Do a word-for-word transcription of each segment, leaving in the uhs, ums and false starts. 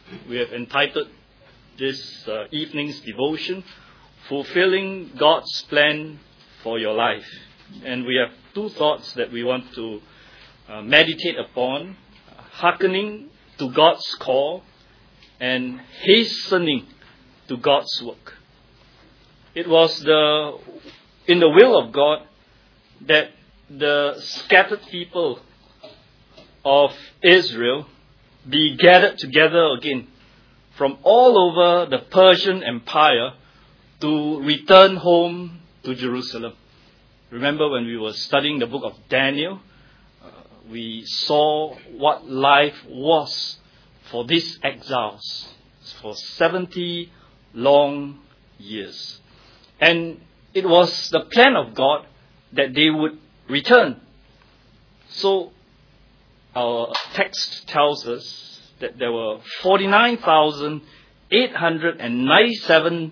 We have entitled this uh, evening's devotion, Fulfilling God's Plan for Your Life. And we have two thoughts that we want to uh, meditate upon: hearkening to God's call and hastening to God's work. It was the in the will of God that the scattered people of Israel be gathered together again from all over the Persian Empire to return home to Jerusalem. Remember when we were studying the book of Daniel, uh, we saw what life was for these exiles for seventy long years. And it was the plan of God that they would return. So our text tells us that there were forty-nine thousand eight hundred ninety-seven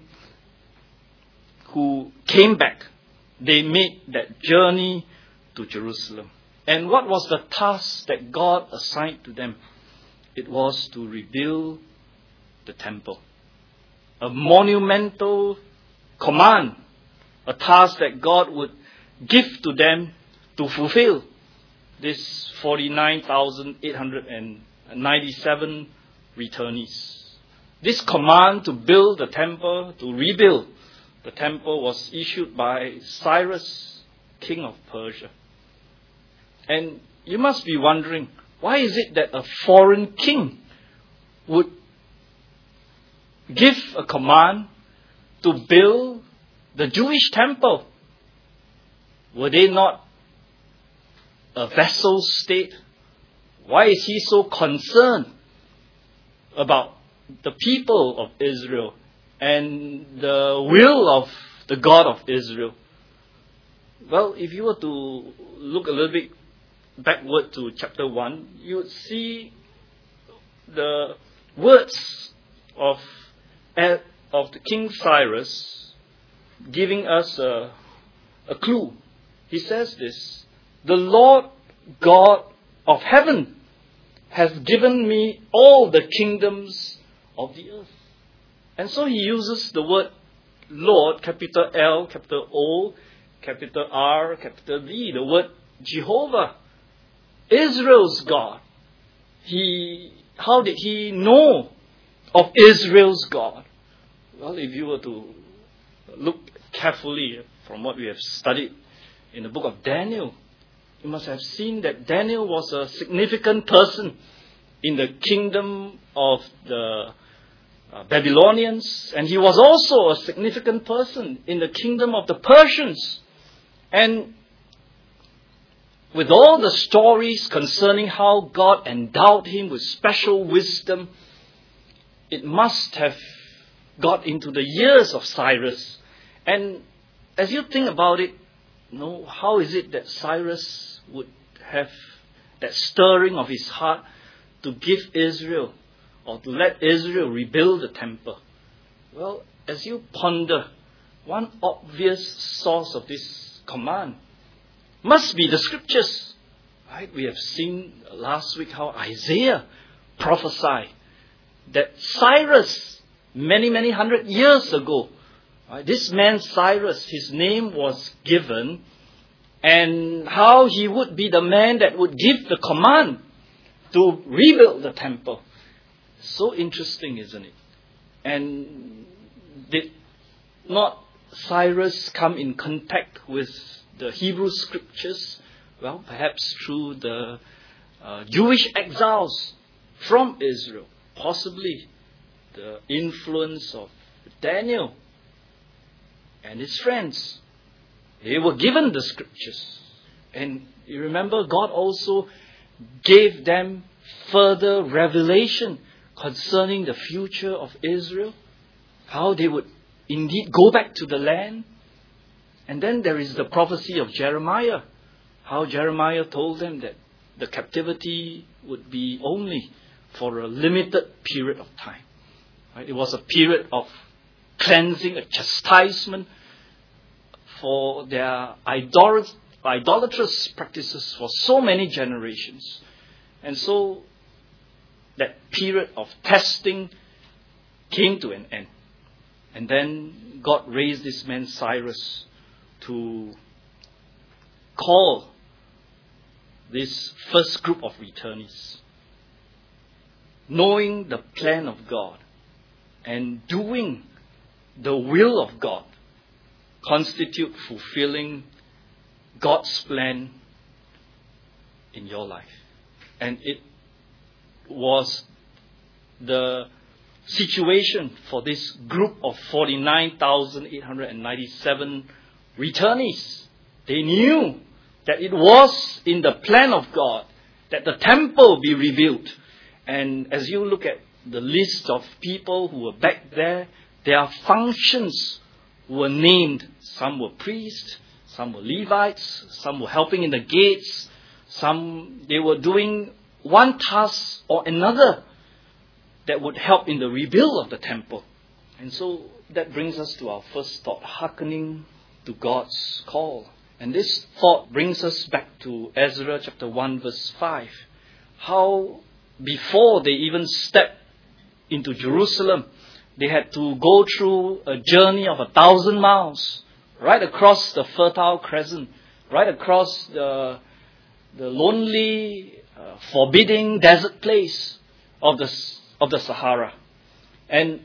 who came back. They made that journey to Jerusalem. And what was the task that God assigned to them? It was to rebuild the temple. A monumental command, a task that God would give to them to fulfill. This forty-nine thousand eight hundred ninety-seven returnees. This command to build the temple, to rebuild the temple, was issued by Cyrus, king of Persia. And you must be wondering, why is it that a foreign king would give a command to build the Jewish temple? Were they not a vassal state? Why is he so concerned about the people of Israel and the will of the God of Israel? Well, if you were to look a little bit backward to chapter one, you would see the words of, of the King Cyrus giving us a, a clue. He says this: "The Lord God of heaven has given me all the kingdoms of the earth." And so he uses the word Lord, capital L, capital O, capital R, capital V, the word Jehovah, Israel's God. He, how did he know of Israel's God? Well, if you were to look carefully from what we have studied in the book of Daniel, you must have seen that Daniel was a significant person in the kingdom of the uh, Babylonians, and he was also a significant person in the kingdom of the Persians. And with all the stories concerning how God endowed him with special wisdom, it must have got into the ears of Cyrus. And as you think about it, you know, how is it that Cyrus would have that stirring of his heart to give Israel, or to let Israel rebuild the temple? Well, as you ponder, one obvious source of this command must be the scriptures. Right? We have seen last week how Isaiah prophesied that Cyrus, many, many hundred years ago, right, this man Cyrus, his name was given, and how he would be the man that would give the command to rebuild the temple. So interesting, isn't it? And did not Cyrus come in contact with the Hebrew scriptures? Well, perhaps through the uh, Jewish exiles from Israel. Possibly the influence of Daniel and his friends. They were given the scriptures. And you remember, God also gave them further revelation concerning the future of Israel. How they would indeed go back to the land. And then there is the prophecy of Jeremiah. How Jeremiah told them that the captivity would be only for a limited period of time. Right? It was a period of cleansing, a chastisement for their idolat- idolatrous practices for so many generations. And so that period of testing came to an end. And then God raised this man Cyrus to call this first group of returnees, knowing the plan of God and doing the will of God constitute fulfilling God's plan in your life. And it was the situation for this group of forty-nine thousand eight hundred ninety-seven returnees. They knew that it was in the plan of God that the temple be rebuilt. And as you look at the list of people who were back there, their functions were named. Some were priests, some were Levites, some were helping in the gates, some they were doing one task or another that would help in the rebuild of the temple. And so that brings us to our first thought, hearkening to God's call. And this thought brings us back to Ezra chapter one verse five. How before they even stepped into Jerusalem, they had to go through a journey of a thousand miles, right across the Fertile Crescent, right across the, the lonely, uh, forbidding desert place of the, of the Sahara. And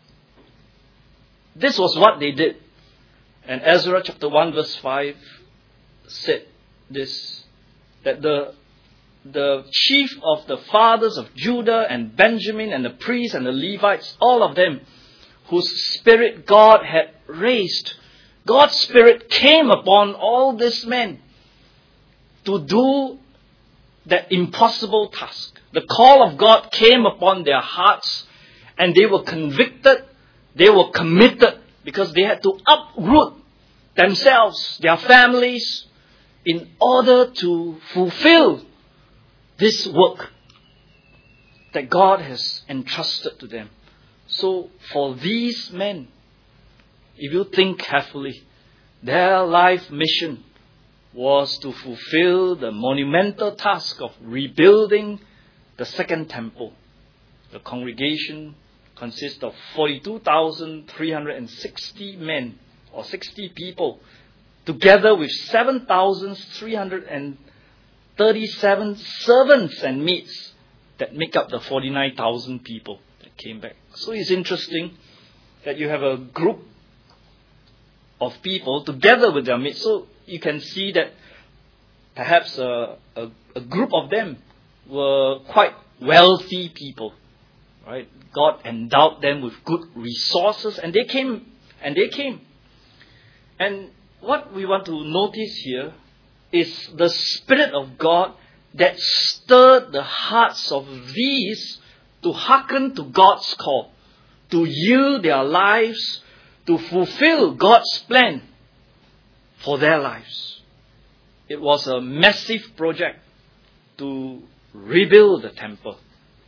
this was what they did. And Ezra chapter one verse five said this, that the the chief of the fathers of Judah and Benjamin and the priests and the Levites, all of them whose spirit God had raised, God's spirit came upon all these men to do that impossible task. The call of God came upon their hearts and they were convicted, they were committed, because they had to uproot themselves, their families, in order to fulfill this work that God has entrusted to them. So for these men, if you think carefully, their life mission was to fulfill the monumental task of rebuilding the second temple. The congregation consists of forty-two thousand three hundred sixty men, or sixty people, together with seven thousand three hundred thirty-seven servants and maids that make up the forty-nine thousand people that came back. So it's interesting that you have a group of people together with their maids. So you can see that perhaps a, a, a group of them were quite wealthy people, right? God endowed them with good resources, and they came, and they came. And what we want to notice here is the Spirit of God that stirred the hearts of these to hearken to God's call, to yield their lives, to fulfill God's plan for their lives. It was a massive project to rebuild the temple.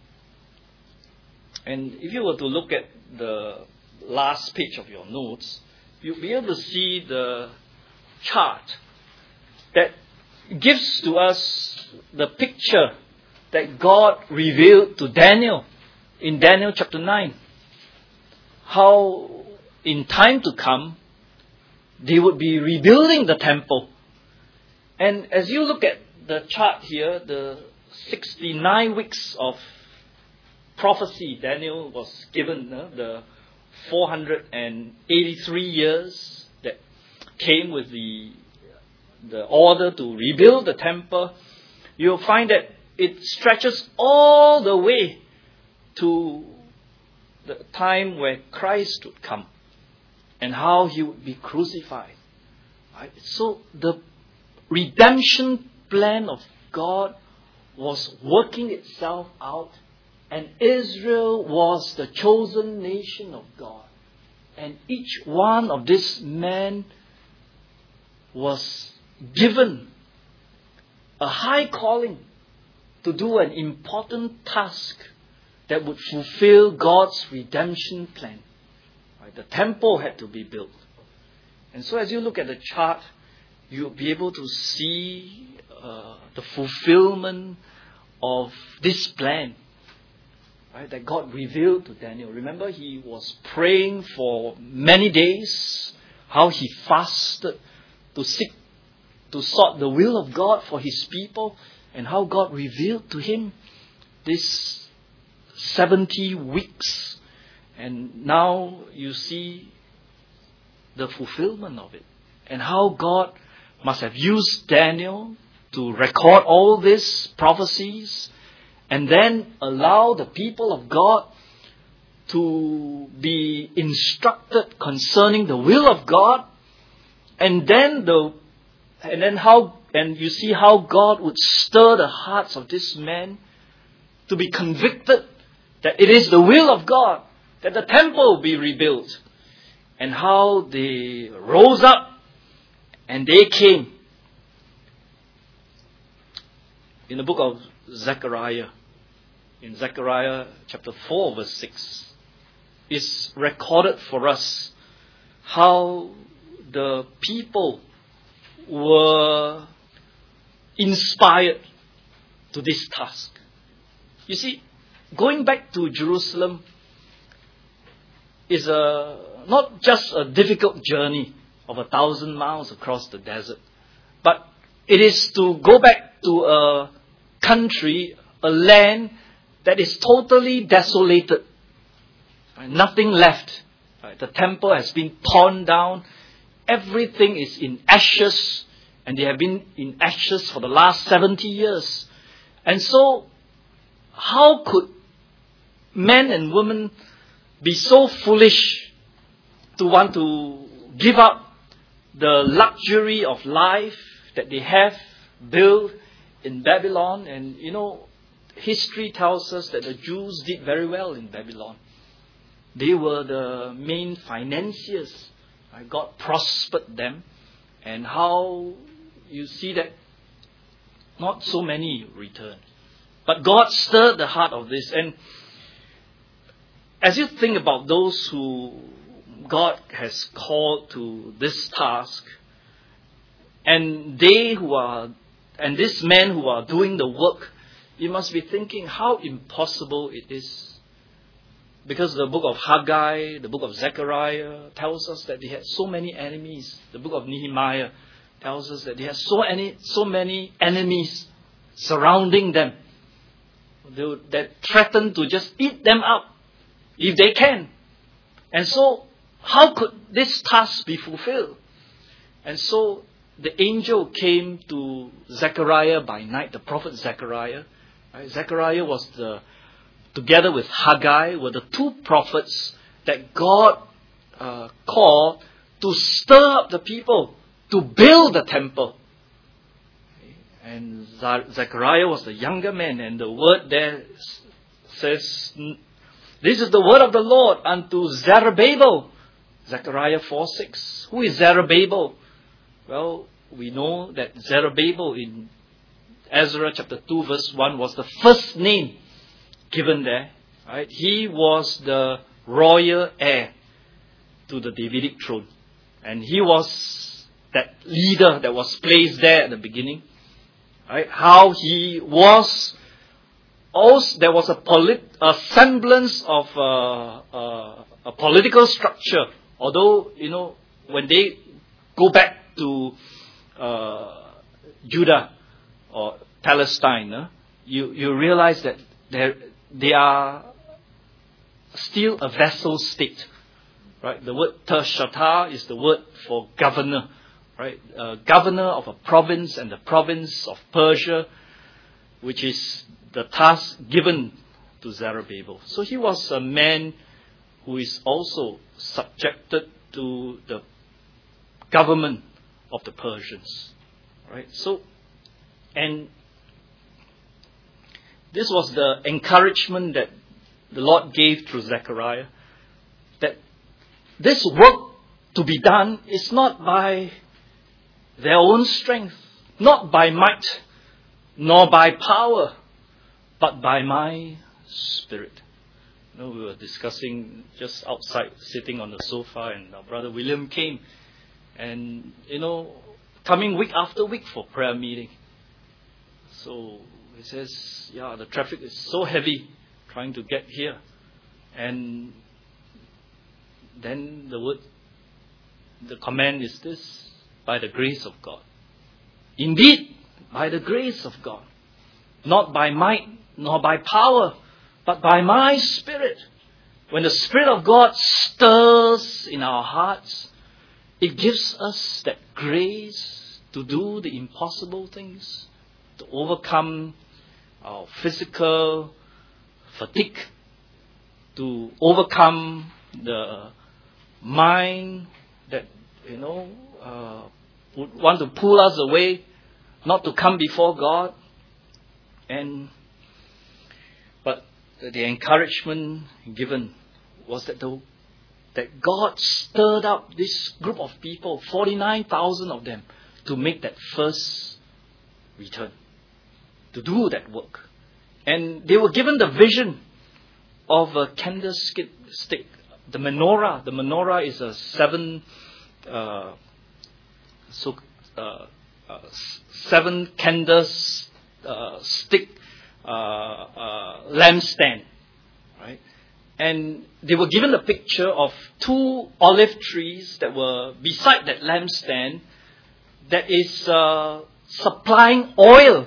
And if you were to look at the last page of your notes, you'll be able to see the chart that gives to us the picture that God revealed to Daniel in Daniel chapter nine. How in time to come, they would be rebuilding the temple. And as you look at the chart here, the sixty-nine weeks of prophecy Daniel was given, uh, the four hundred eighty-three years that came with the the order to rebuild the temple, you'll find that it stretches all the way to the time where Christ would come and how he would be crucified. Right? So the redemption plan of God was working itself out, and Israel was the chosen nation of God. And each one of these men was given a high calling to do an important task that would fulfill God's redemption plan. Right? The temple had to be built. And so as you look at the chart, you'll be able to see uh, the fulfillment of this plan. right, that God revealed to Daniel. Remember, he was praying for many days, how he fasted to seek, to sought the will of God for his people, and how God revealed to him this seventy weeks. And now you see the fulfillment of it, and how God must have used Daniel to record all these prophecies and then allow the people of God to be instructed concerning the will of God, and then the and then how and you see how God would stir the hearts of this man to be convicted that it is the will of God that the temple be rebuilt, and how they rose up and they came. In the book of Zechariah, in Zechariah chapter four verse six, is recorded for us how the people were inspired to this task. You see, going back to Jerusalem is a not just a difficult journey of a thousand miles across the desert, but it is to go back to a country, a land that is totally desolated. Right? Nothing left. Right? The temple has been torn down. Everything is in ashes, and they have been in ashes for the last seventy years. And so, how could men and women be so foolish to want to give up the luxury of life that they have built in Babylon? And you know, history tells us that the Jews did very well in Babylon. They were the main financiers. God prospered them, and how you see that not so many returned. But God stirred the heart of this. And as you think about those who God has called to this task, and they who are, and these men who are doing the work, you must be thinking how impossible it is. Because the book of Haggai, the book of Zechariah tells us that they had so many enemies. The book of Nehemiah tells us that they had so many, so many enemies surrounding them that threaten to just eat them up if they can. And so, how could this task be fulfilled? And so, the angel came to Zechariah by night, the prophet Zechariah. Right? Zechariah was the, together with Haggai, were the two prophets that God uh, called to stir up the people, to build the temple. And Zechariah was the younger man, and the word there says, this is the word of the Lord unto Zerubbabel. Zechariah four six. Who is Zerubbabel? Well, we know that Zerubbabel in Ezra chapter two verse one was the first name given there. Right? He was the royal heir to the Davidic throne. And he was that leader that was placed there at the beginning. Right? How he was, also there was a, polit, a semblance of uh, uh, a political structure. Although, you know, when they go back to uh, Judah or Palestine, uh, you, you realize that there, they are still a vassal state. Right? The word Tershata is the word for governor. Right? Uh, governor of a province, and the province of Persia, which is the task given to Zerubbabel. So he was a man who is also subjected to the government of the Persians. Right? So, and this was the encouragement that the Lord gave through Zechariah, that this work to be done is not by their own strength, not by might, nor by power, but by my Spirit. You know, we were discussing just outside, sitting on the sofa, and our brother William came, and, you know, coming week after week for prayer meeting. So he says, yeah, the traffic is so heavy trying to get here. And then the word, the command is this: by the grace of God. Indeed, by the grace of God. Not by might, nor by power, but by my Spirit. When the Spirit of God stirs in our hearts, it gives us that grace to do the impossible things, to overcome our physical fatigue, to overcome the mind that, you know, uh, would want to pull us away, not to come before God. And but the encouragement given was that the, that God stirred up this group of people, forty-nine thousand of them, to make that first return, to do that work. And they were given the vision of a candlestick, the menorah. The menorah is a seven, uh, so uh, uh, seven candles uh, stick uh, uh, lampstand, right? And they were given a picture of two olive trees that were beside that lampstand that is uh, supplying oil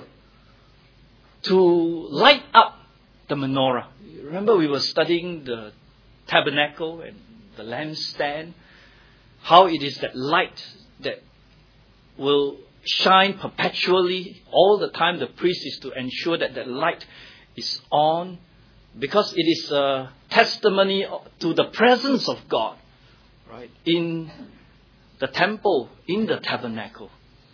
to light up the menorah. Remember, we were studying the tabernacle and the lampstand, how it is that light that will shine perpetually all the time. The priest is to ensure that the light is on, because it is a testimony to the presence of God, right, in the temple, in the tabernacle.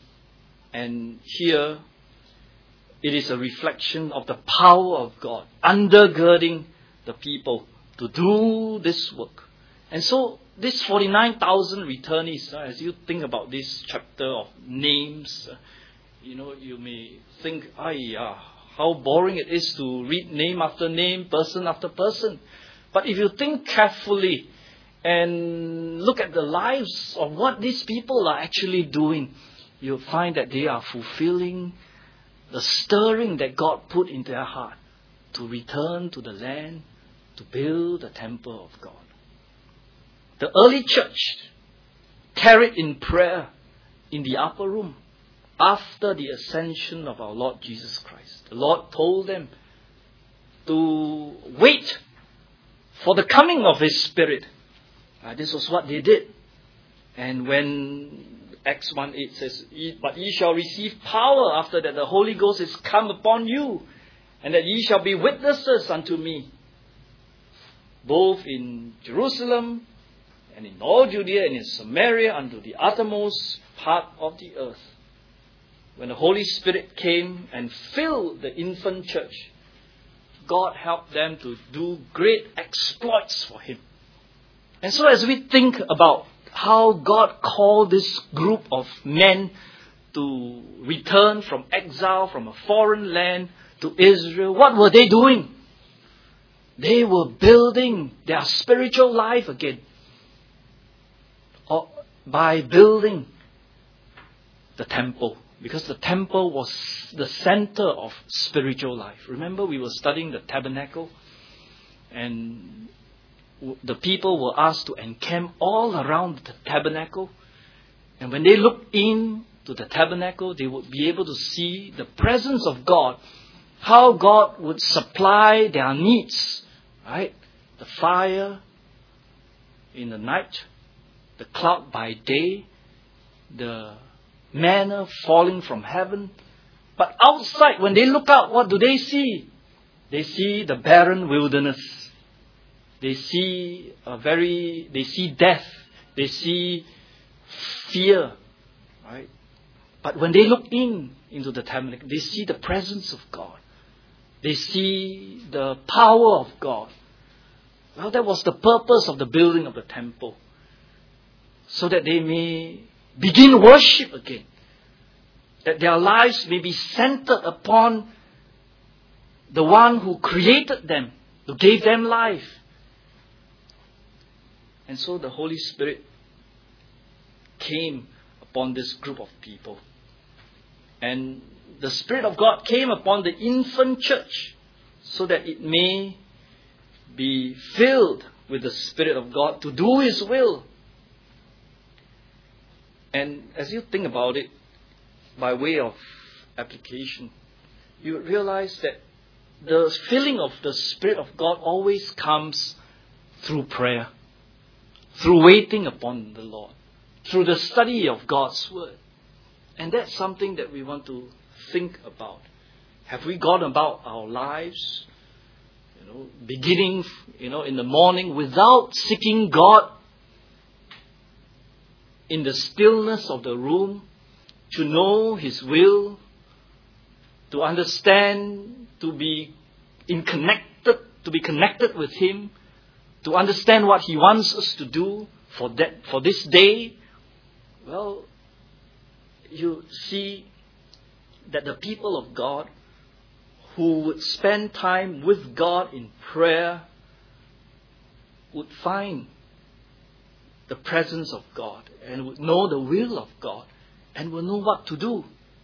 And here, it is a reflection of the power of God undergirding the people to do this work. And so, this forty-nine thousand returnees, uh, as you think about this chapter of names, uh, you know, you may think, ay, uh, how boring it is to read name after name, person after person. But if you think carefully and look at the lives of what these people are actually doing, you'll find that they are fulfilling the stirring that God put in their heart to return to the land, to build the temple of God. The early church tarried in prayer in the upper room after the ascension of our Lord Jesus Christ. The Lord told them to wait for the coming of His Spirit. Uh, this was what they did. And when Acts one eight says, but ye shall receive power after that the Holy Ghost is come upon you, and that ye shall be witnesses unto me, both in Jerusalem and in all Judea and in Samaria, unto the uttermost part of the earth. When the Holy Spirit came and filled the infant church, God helped them to do great exploits for Him. And so as we think about how God called this group of men to return from exile, from a foreign land to Israel, what were they doing? They were building their spiritual life again, or by building the temple, because the temple was the center of spiritual life. Remember, we were studying the tabernacle, and the people were asked to encamp all around the tabernacle. And when they looked into the tabernacle, they would be able to see the presence of God, how God would supply their needs, right? The fire in the night, the cloud by day, the manna falling from heaven. But outside, when they look out, what do they see? They see the barren wilderness. They see a very, they see death. They see fear, right? But when they look in into the tabernacle, they see the presence of God. They see the power of God. Well, that was the purpose of the building of the temple, so that they may begin worship again, that their lives may be centered upon the one who created them, who gave them life. And so the Holy Spirit came upon this group of people. And the Spirit of God came upon the infant church so that it may be filled with the Spirit of God to do His will. And as you think about it, by way of application, you realize that the filling of the Spirit of God always comes through prayer, through waiting upon the Lord, through the study of God's Word. And that's something that we want to think about. Have we gone about our lives, you know, beginning, you know, in the morning without seeking God in the stillness of the room, to know His will, to understand, to be in connected, to be connected with Him, to understand what He wants us to do for that, for this day? Well, you see that the people of God who would spend time with God in prayer would find the presence of God and would know the will of God and will know what to do.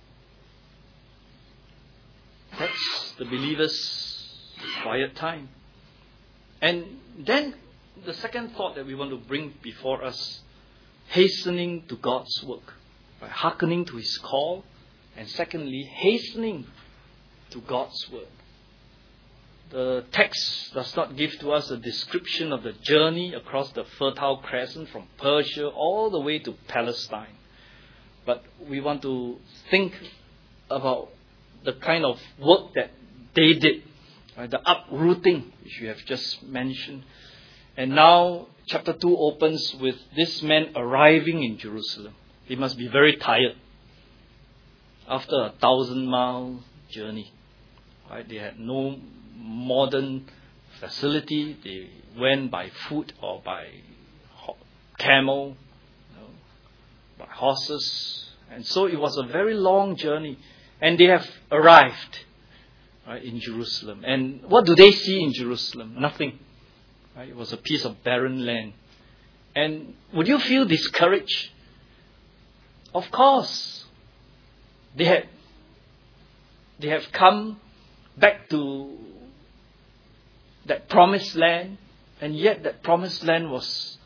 That's the believer's quiet time. And then the second thought that we want to bring before us, hastening to God's work, by hearkening to His call, and secondly, hastening to God's word. The text does not give to us a description of the journey across the Fertile Crescent from Persia all the way to Palestine. But we want to think about the kind of work that they did, right? The uprooting, which we have just mentioned. And now, chapter two opens with this man arriving in Jerusalem. He must be very tired after a thousand mile journey. Right? They had no modern facility. They went by foot or by camel, you know, by horses. And so it was a very long journey. And they have arrived, right, in Jerusalem. And what do they see in Jerusalem? Nothing. Right? It was a piece of barren land. And would you feel discouraged? Of course. They had, they have come back to that promised land, and yet that promised land was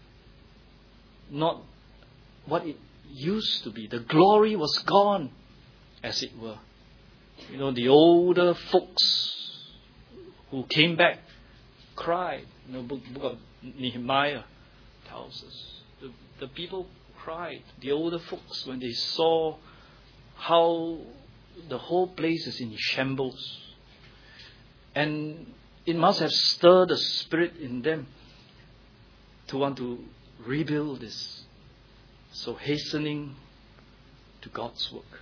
not what it used to be. The glory was gone, as it were. You know, the older folks who came back cried. You know, book, book of Nehemiah tells us. The, the people cried, the older folks, when they saw how the whole place is in shambles. And it must have stirred the spirit in them to want to rebuild this. So hastening to God's work.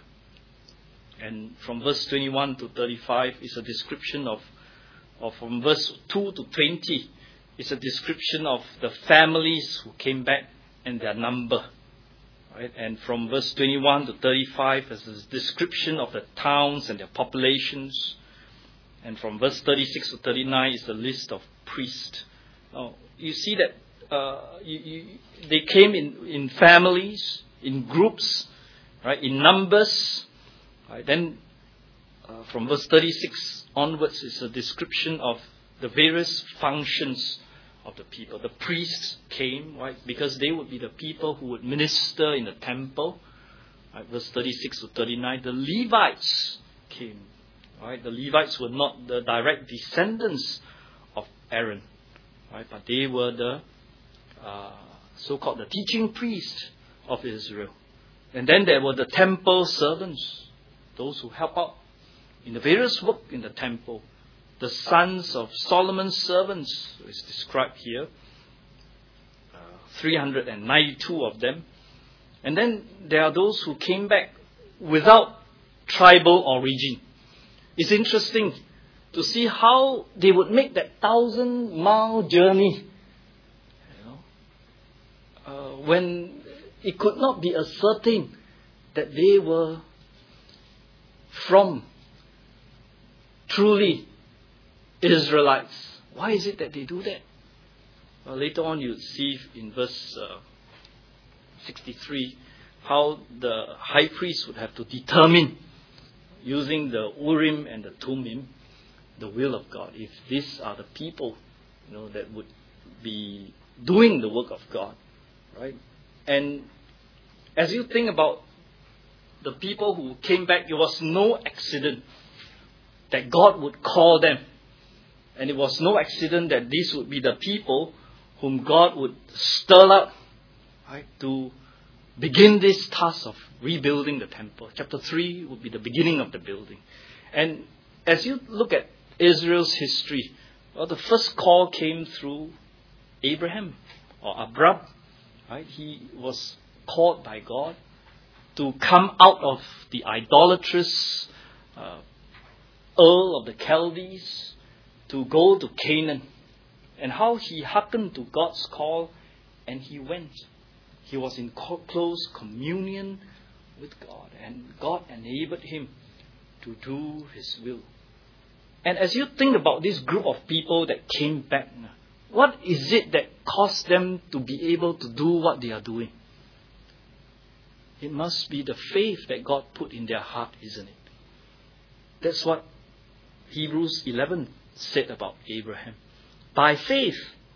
And from verse twenty-one to thirty-five is a description of, or from verse two to twenty is a description of the families who came back and their number. Right? And from verse twenty-one to thirty-five is a description of the towns and their populations. And from verse thirty-six to thirty-nine is the list of priests. Now, you see that uh, you, you, they came in, in families, in groups, right, in numbers. Right? Then uh, from verse thirty-six onwards is a description of the various functions of the people. The priests came, right, because they would be the people who would minister in the temple. Right? Verse thirty-six to thirty-nine, the Levites came. Right? The Levites were not the direct descendants of Aaron, right? But they were the uh, so-called the teaching priests of Israel. And then there were the temple servants, those who help out in the various work in the temple. The sons of Solomon's servants is described here, uh, three hundred ninety-two of them. And then there are those who came back without tribal origin. It's interesting to see how they would make that thousand mile journey, you know, uh, when it could not be ascertained that they were from truly Israelites. Why is it that they do that? Well, later on you see in verse uh, sixty-three how the high priest would have to determine, using the Urim and the Thummim, the will of God. If these are the people you know, that would be doing the work of God, right? And as you think about the people who came back, it was no accident that God would call them. And it was no accident that these would be the people whom God would stir up, right, to begin this task of rebuilding the temple. Chapter three would be the beginning of the building. And as you look at Israel's history, well, the first call came through Abraham or Abram, right? He was called by God to come out of the idolatrous uh, Ur of the Chaldees to go to Canaan. And how he hearkened to God's call and he went. He was in close communion with God, and God enabled him to do His will. And as you think about this group of people that came back, what is it that caused them to be able to do what they are doing? It must be the faith that God put in their heart, isn't it? That's what Hebrews eleven said about Abraham. By faith,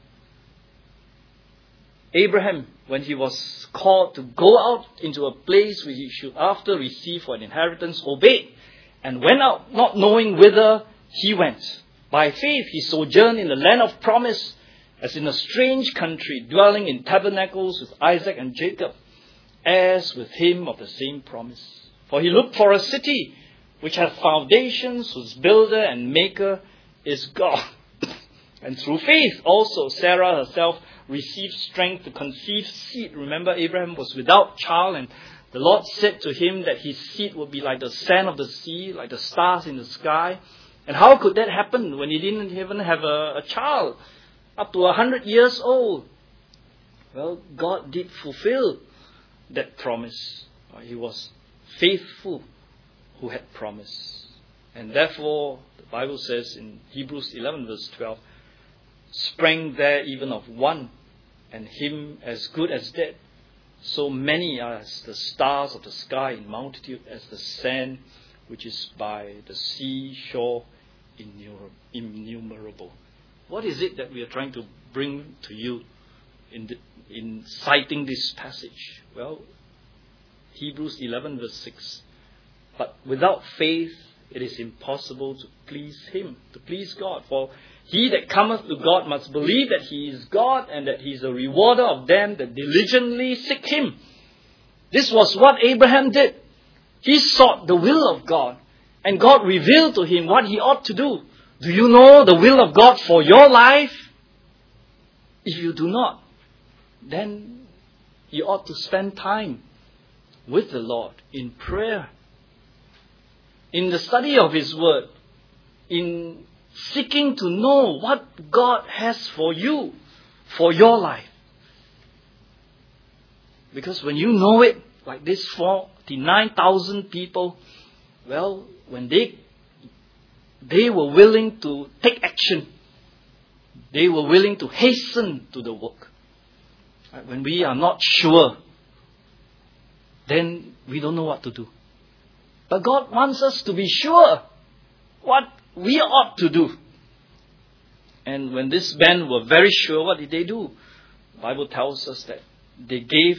Abraham, when he was called to go out into a place which he should after receive for an inheritance, obeyed and went out, not knowing whither he went. By faith, he sojourned in the land of promise, as in a strange country, dwelling in tabernacles with Isaac and Jacob, as with him of the same promise. For he looked for a city which hath foundations, whose builder and maker is God. And through faith also Sarah herself received strength to conceive seed. Remember, Abraham was without child, and the Lord said to him that his seed would be like the sand of the sea, like the stars in the sky. And how could that happen when he didn't even have a, a child up to a hundred years old? Well, God did fulfill that promise. He was faithful who had promised. And therefore, the Bible says in Hebrews eleven verse twelve, sprang there even of one, and him as good as dead. So many are as the stars of the sky in multitude, as the sand which is by the seashore innumerable. What is it that we are trying to bring to you in, the, in citing this passage? Well, Hebrews eleven verse six. But without faith it is impossible to please Him, to please God. For he that cometh to God must believe that He is God, and that He is a rewarder of them that diligently seek Him. This was what Abraham did. He sought the will of God, and God revealed to him what he ought to do. Do you know the will of God for your life? If you do not, then you ought to spend time with the Lord in prayer, in the study of His Word, in seeking to know what God has for you, for your life. Because when you know it, like this forty-nine thousand people, well, when they they were willing to take action, they were willing to hasten to the work. Right? When we are not sure, then we don't know what to do. But God wants us to be sure what we ought to do. And when this band were very sure, what did they do? The Bible tells us that they gave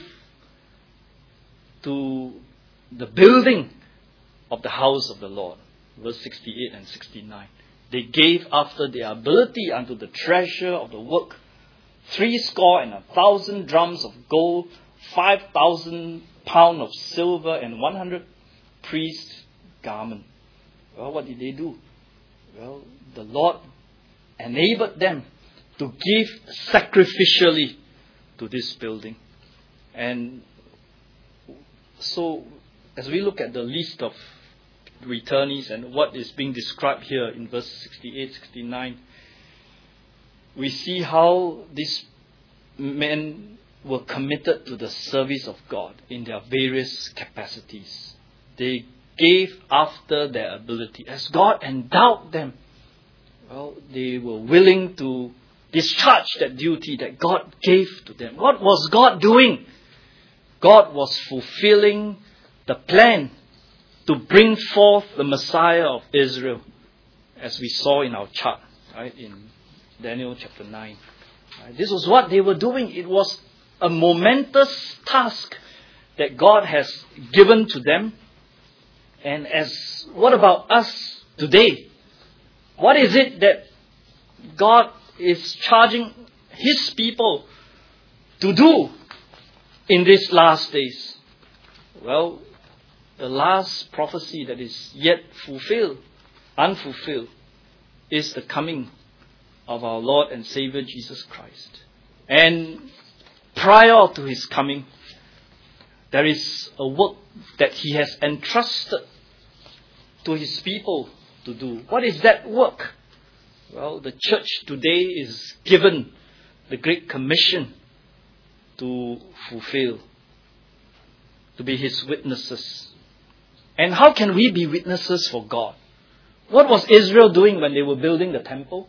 to the building of the house of the Lord. Verse sixty-eight and sixty-nine. They gave after their ability unto the treasure of the work three score and a thousand drams of gold, five thousand pound of silver, and one hundred priest garment. Well, what did they do? Well, the Lord enabled them to give sacrificially to this building. And so, as we look at the list of returnees and what is being described here in verse sixty-eight, sixty-nine, we see how these men were committed to the service of God in their various capacities. They gave after their ability. As God endowed them, well, they were willing to discharge that duty that God gave to them. What was God doing? God was fulfilling the plan to bring forth the Messiah of Israel, as we saw in our chart, right, in Daniel chapter nine. Right? This was what they were doing. It was a momentous task that God has given to them. And as what about us today? What is it that God is charging His people to do in these last days? Well, the last prophecy that is yet fulfilled, unfulfilled, is the coming of our Lord and Savior Jesus Christ. And prior to His coming, there is a work that He has entrusted to His people to do. What is that work? Well, the church today is given the Great Commission to fulfill, to be His witnesses. And how can we be witnesses for God? What was Israel doing when they were building the temple?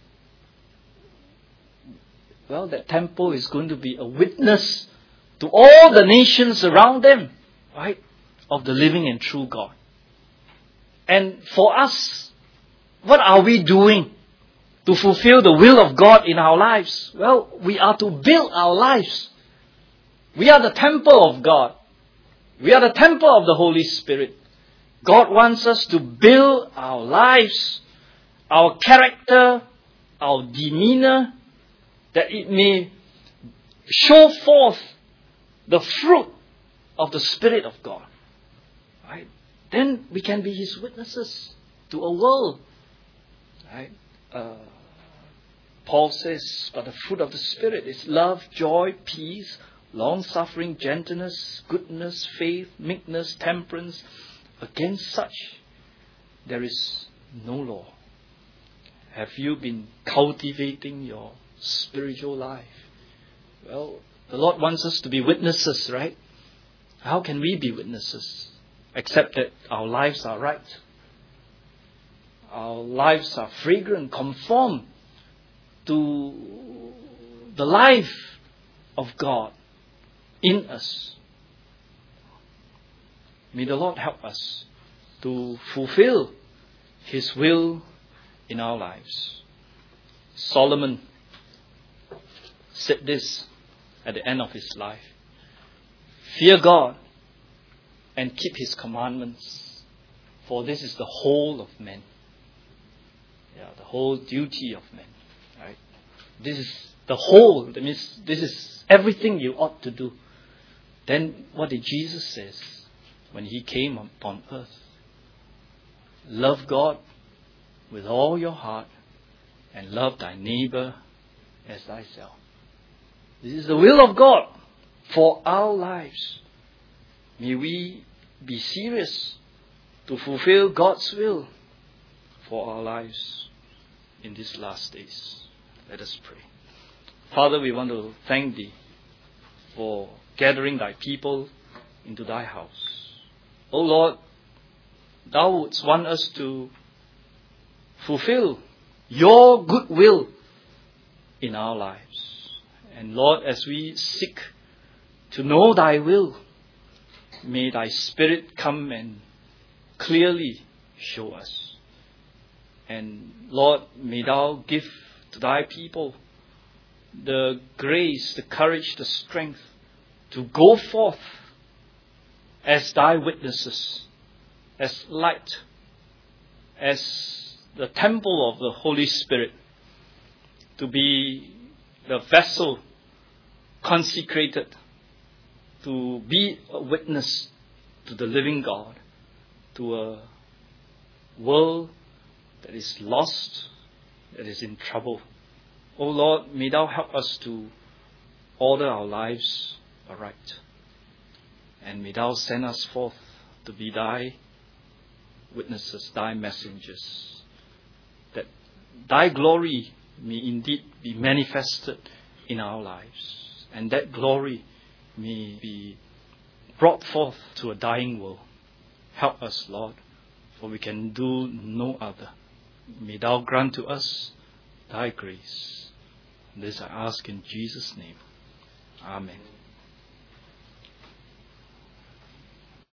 Well, that temple is going to be a witness to all the nations around them, right? Of the living and true God. And for us, what are we doing to fulfill the will of God in our lives? Well, we are to build our lives. We are the temple of God. We are the temple of the Holy Spirit. God wants us to build our lives, our character, our demeanor, that it may show forth the fruit of the Spirit of God. Right? Then we can be His witnesses to a world. Right? Uh, Paul says, but the fruit of the Spirit is love, joy, peace, long-suffering, gentleness, goodness, faith, meekness, temperance. Against such, there is no law. Have you been cultivating your spiritual life? Well, the Lord wants us to be witnesses, right? How can we be witnesses? Except that our lives are right. Our lives are fragrant, conform to the life of God in us. May the Lord help us to fulfill His will in our lives. Solomon said this at the end of his life. Fear God and keep His commandments, for this is the whole of man. Yeah, the whole duty of man. Right? This is the whole. That means this is everything you ought to do. Then what did Jesus say when He came upon earth? Love God with all your heart and love thy neighbor as thyself. This is the will of God for our lives. May we be serious to fulfill God's will for our lives in these last days. Let us pray. Father, we want to thank Thee for gathering Thy people into Thy house. O Lord, Thou wouldst want us to fulfill Your good will in our lives. And Lord, as we seek to know Thy will, may Thy Spirit come and clearly show us. And Lord, may Thou give to Thy people the grace, the courage, the strength to go forth as Thy witnesses, as light, as the temple of the Holy Spirit, to be the vessel consecrated to be a witness to the living God, to a world that is lost, that is in trouble. O Lord, may Thou help us to order our lives aright. And may Thou send us forth to be Thy witnesses, Thy messengers, that Thy glory may indeed be manifested in our lives. And that glory may be brought forth to a dying world. Help us, Lord, for we can do no other. May Thou grant to us Thy grace. This I ask in Jesus' name. Amen.